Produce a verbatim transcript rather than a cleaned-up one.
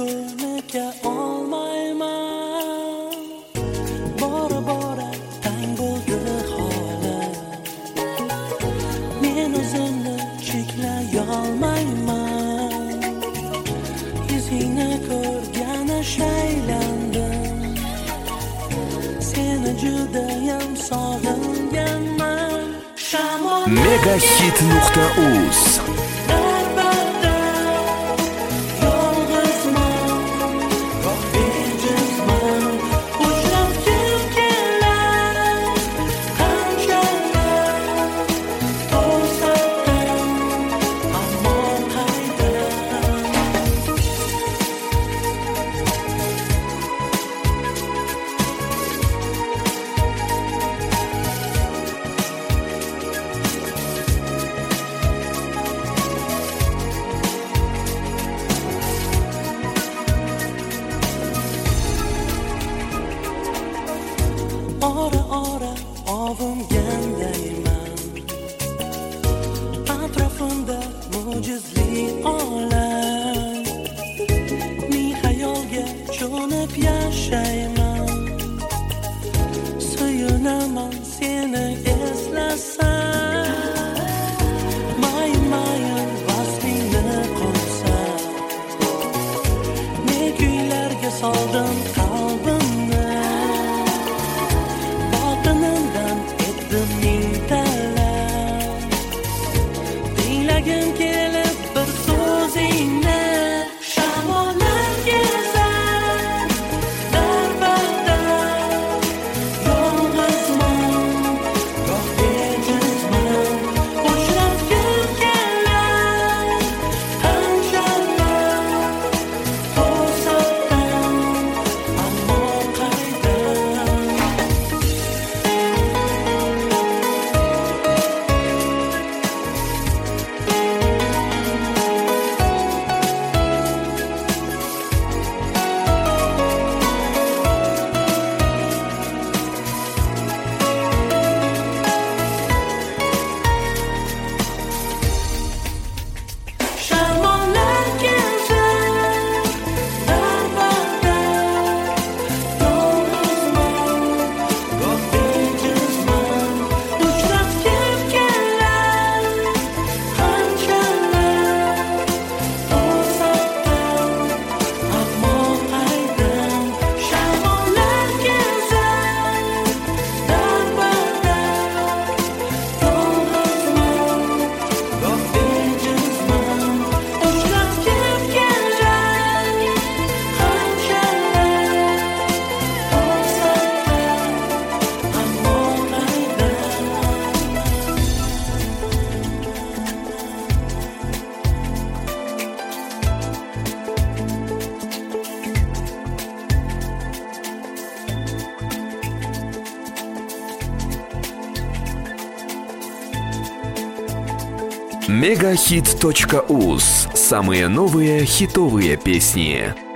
ko'nika olmayman. Bora bora tang bo'ldi holim. Men o'zimni cheklay olmayman. Yuzingni ko'rgani shaylandim. Seni judayam sog'inganman. Megahit nuqta uz Ora ora ovungandayman. Atrofimda mo'jizli olam. Ming xayolga cho'nib yashayman. Suyunaman seni eslasam. Mayin mayin vasfingni qo'ysam. Ne kuylarga soldim qalbimni. Botinimdan etdim ming talab. Tinglagim kelib bir so'zingni. Shamollar kezar darbadar. Yolg'izman, goh bejizman. Uchratgim kelar qanchalar. To'satdan ammo qaydan. Shamollar kezar darbadar. Yolg'izman, goh bejizman. Uchratgim kelar qanchalar. To'satdan ammo qaydan. Shamollar kezar darbadar. Yolg'izman, goh bejizman. Uchratgim kelar qanchalar. To'satdan ammo Megahit точка уз. Самые новые хитовые песни.